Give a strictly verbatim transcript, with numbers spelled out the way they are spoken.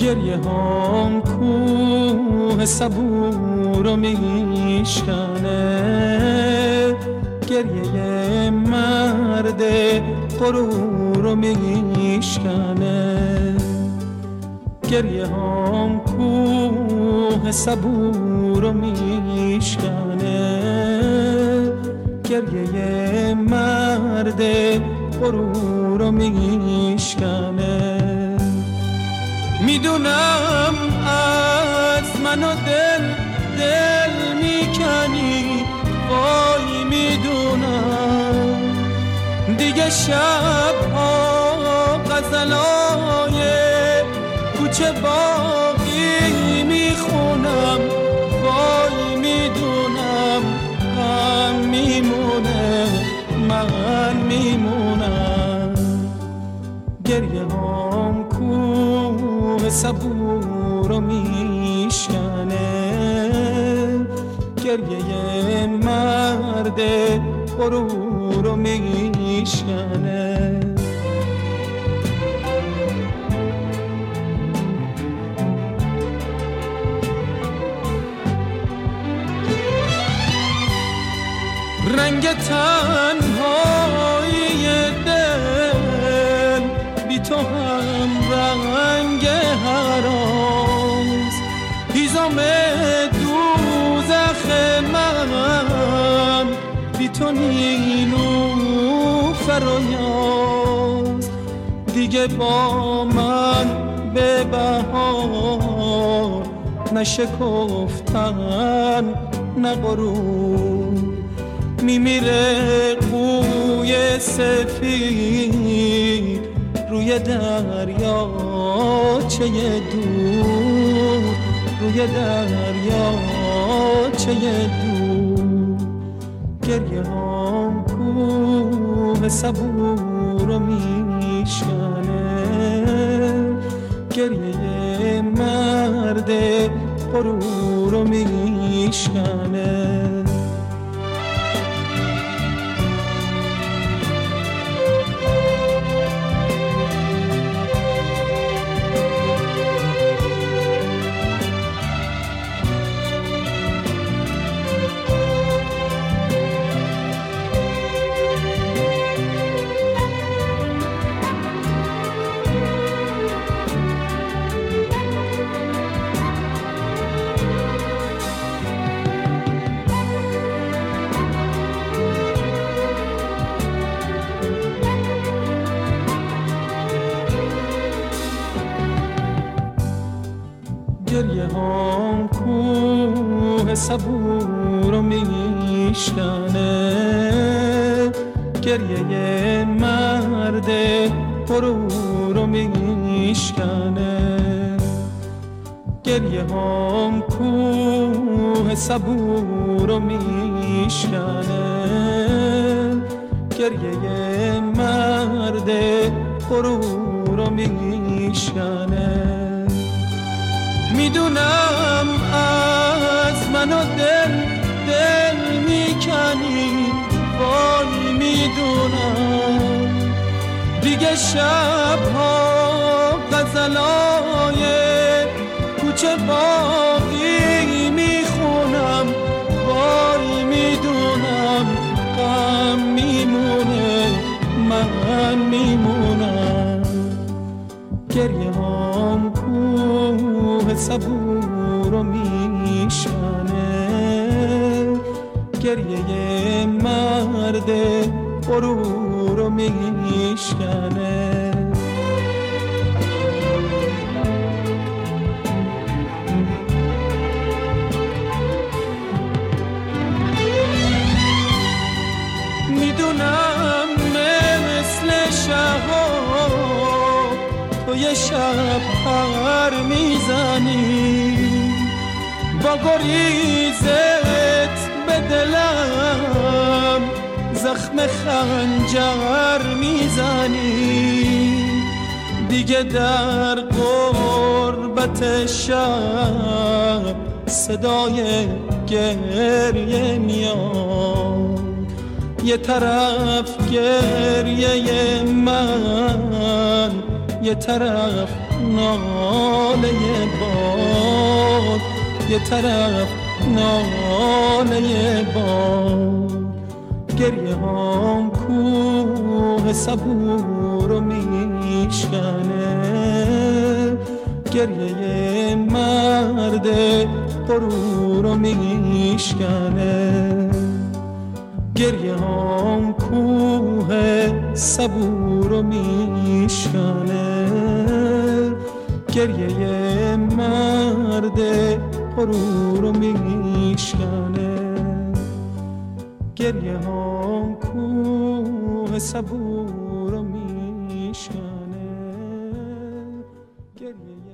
گریه هام کوه صبور رو میشکنه، گریه مرد غرور رو میشکنه. گریه هام کوه صبور رو میشکنه، گریه مرد غرور رو میشکنه. میدونم از منو دل دل میکنی، وای میدونم دیگه شبها غزلای کوچه باقی میخونم، وای میدونم غم میمونه من میمونم. گریه هام کوه صبور رو میشکنه، گریه مرد غرور رو میشکنه. رنگ تنهایی دل بی تو هم رنگ هراز، هیزم دوزخ من بی تو نیلوفر و یاز. دیگه با من به بهار نشکفتن نه غرور، میمیره قوی سفید روی دریا چه دور، روی دریا چه دور. گریه هام کوه صبور رو میشکنه، گریه مرد غرور رو میشکنه. گریه هام کوه صبور رو میشکنه، گریه مرد غرور رو میشکنه. گریه هام کوه صبور رو میشکنه، گریه مرد غرور رو میشکنه. میدونم از منو دل دل میکنی، وای میدونم دیگه شبها غزلای کوچه باقی میخونم، وای میدونم غم میمونه من میمونم. گریه هام کوه صبور رو میشکنه، گریه مرد غرور رو میشکنه. میدونم مثل شهاب تو یه شب پر میزنی، با گریزت به دلم زخم خنجر میزنی. دیگه در غربت شب صدای گریه میاد، یه طرف گریه من یه طرف ناله باد، یه طرف ناله باد. گریه هم کوه صبور رو میشکنه، گریه مرد غرور رو میشکنه. گریه هم کوه صبور رو میشکنه، گریه مرد غرور رو میشکنه. گریه هم کوه صبور رو میشکنه، گریه